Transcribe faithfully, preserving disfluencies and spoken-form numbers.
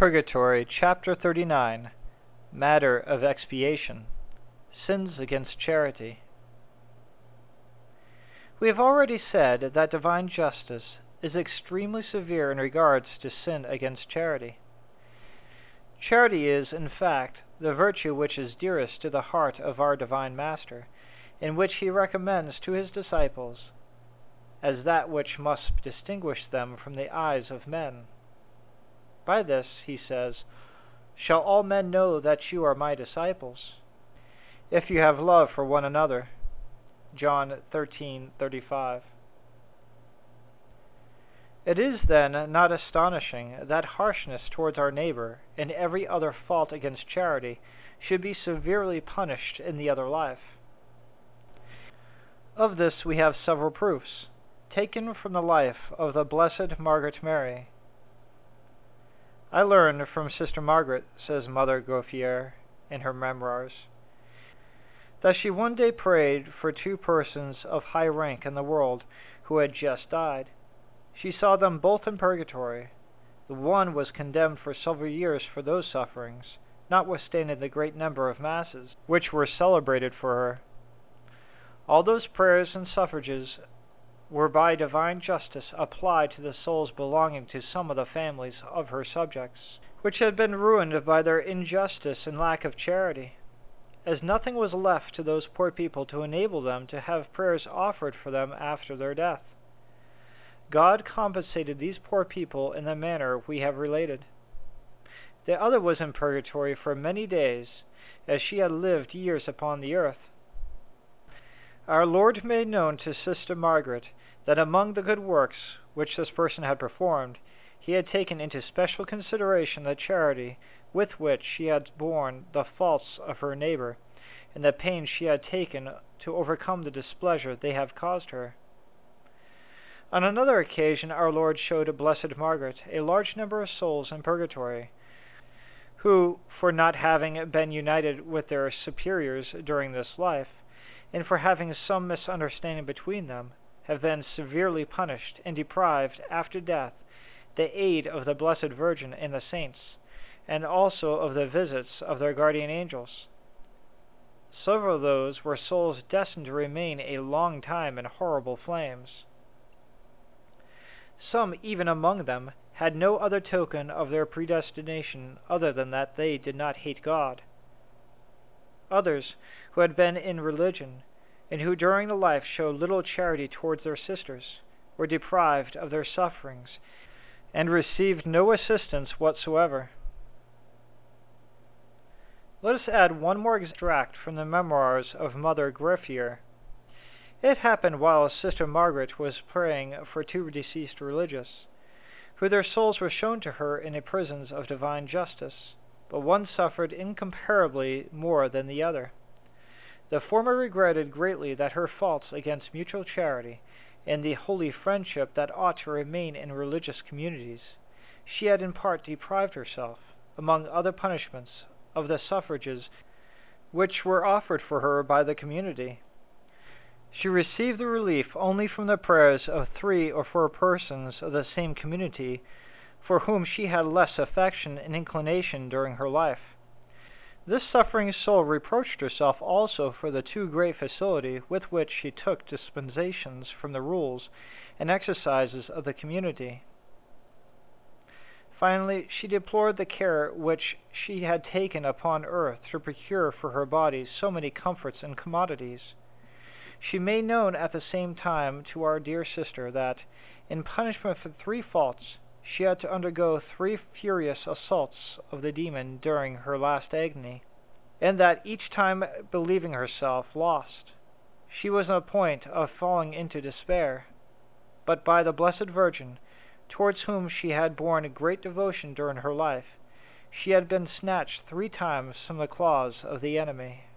Purgatory, Chapter thirty-nine. Matter of Expiation. Sins against Charity. We have already said that divine justice is extremely severe in regards to sin against charity. Charity is, in fact, the virtue which is dearest to the heart of our Divine Master, and which he recommends to his disciples as that which must distinguish them from the eyes of men. By this, he says, shall all men know that you are my disciples, if you have love for one another. John thirteen thirty-five. It is then not astonishing that harshness towards our neighbor and every other fault against charity should be severely punished in the other life. Of this we have several proofs, taken from the life of the Blessed Margaret Mary. I learned from Sister Margaret, says Mother Gauffier in her memoirs, that she one day prayed for two persons of high rank in the world who had just died. She saw them both in purgatory. The one was condemned for several years for those sufferings, notwithstanding the great number of masses which were celebrated for her. All those prayers and suffrages were by divine justice applied to the souls belonging to some of the families of her subjects, which had been ruined by their injustice and lack of charity, as nothing was left to those poor people to enable them to have prayers offered for them after their death. God compensated these poor people in the manner we have related. The other was in purgatory for many days, as she had lived years upon the earth. Our Lord made known to Sister Margaret that among the good works which this person had performed, he had taken into special consideration the charity with which she had borne the faults of her neighbor, and the pains she had taken to overcome the displeasure they have caused her. On another occasion our Lord showed Blessed Margaret a large number of souls in purgatory, who, for not having been united with their superiors during this life, and for having some misunderstanding between them, have been severely punished and deprived after death the aid of the Blessed Virgin and the saints, and also of the visits of their guardian angels. Several of those were souls destined to remain a long time in horrible flames. Some even among them had no other token of their predestination other than that they did not hate God. Others, who had been in religion, and who during the life showed little charity towards their sisters, were deprived of their sufferings, and received no assistance whatsoever. Let us add one more extract from the memoirs of Mother Gauffier. It happened while Sister Margaret was praying for two deceased religious, who their souls were shown to her in the prisons of divine justice, but one suffered incomparably more than the other. The former regretted greatly that her faults against mutual charity and the holy friendship that ought to remain in religious communities, she had in part deprived herself, among other punishments, of the suffrages which were offered for her by the community. She received the relief only from the prayers of three or four persons of the same community, for whom she had less affection and inclination during her life. This suffering soul reproached herself also for the too great facility with which she took dispensations from the rules and exercises of the community. Finally, she deplored the care which she had taken upon earth to procure for her body so many comforts and commodities. She made known at the same time to our dear sister that, in punishment for three faults, she had to undergo three furious assaults of the demon during her last agony, and that each time believing herself lost, she was on the point of falling into despair. But by the Blessed Virgin, towards whom she had borne great devotion during her life, she had been snatched three times from the claws of the enemy.